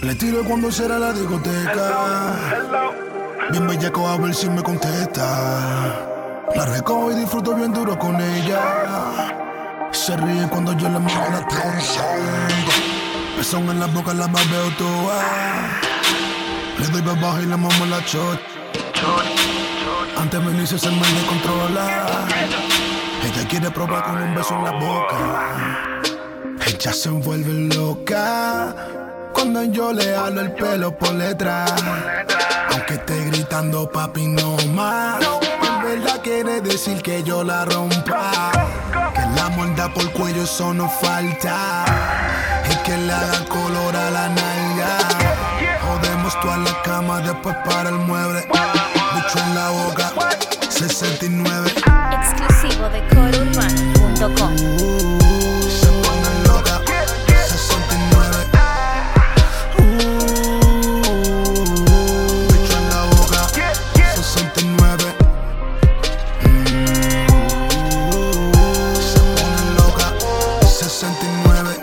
Le tiro cuando será la discoteca. Bien bellaco a ver si me contesta. La recojo y disfruto bien duro con ella. Se ríe cuando yo le muevo la tensa. Besón en la boca, la babeo toda. Le doy para abajo y le mamo la shot. Antes me inicio se me descontrola. Ella quiere probar con un beso en la boca. Ella se envuelve loca cuando yo le jalo el pelo por detrás. Aunque esté gritando papi no más, en verdad quiere decir que yo la rompa. Que la muerda por cuello, eso no falta. Y que le haga color a la nalga. Jodemos toda la cama, después para el mueble. Bicho en la boca, 69. Exclusivo de coreurbano.com. Se pone loca, 69. Bicho en la boca, 69. Se pone loca, 69.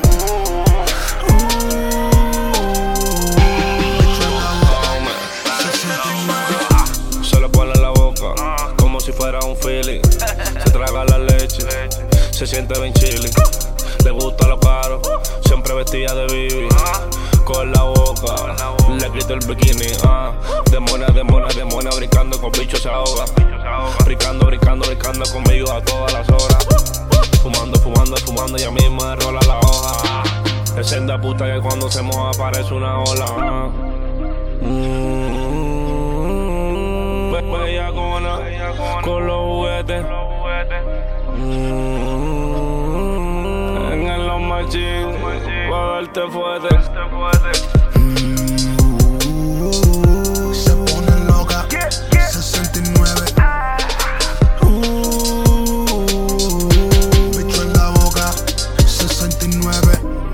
Bicho en la boca, 69. Se le pone en la boca como si fuera un feeling. Se traga la leche, se siente bien chilling. Le gusta lo caro, siempre vestida de bibi. Con la boca, le quito el bikini. Demona, brincando con bicho se ahoga. Brincando conmigo a todas las horas. Fumando, y a mí me rola la hoja. Es senda puta que cuando se moja parece una ola. Bellacona, con los juguetes. En el Los Machín, pa' darte fuerte. Se pone loca, 69. Bicho en la boca, 69.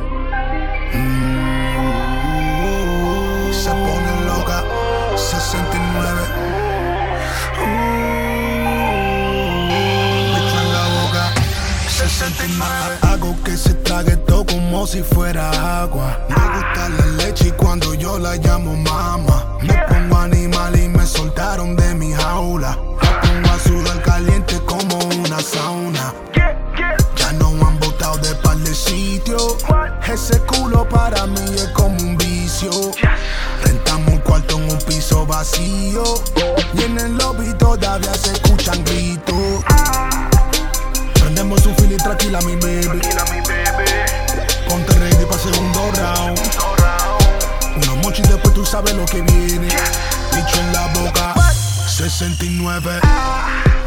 Se pone loca, 69. Bicho en la boca, 69. Hago que se trague todo como si fuera agua. Me gusta la leche y cuando yo la llamo mama. Me pongo animal y me soltaron de mi jaula. La pongo a sudar caliente como una sauna. Ya no han botado de par de sitios. Ese culo para mí es como un vicio. Rentamos un cuarto en un piso vacío. Y en el lobby todavía se escuchan gritos. Prendemos un fili tranquila mi baby. Ponte ready pa' segundo round. Unos mochis después tú sabes lo que viene. Bicho en la boca, 69.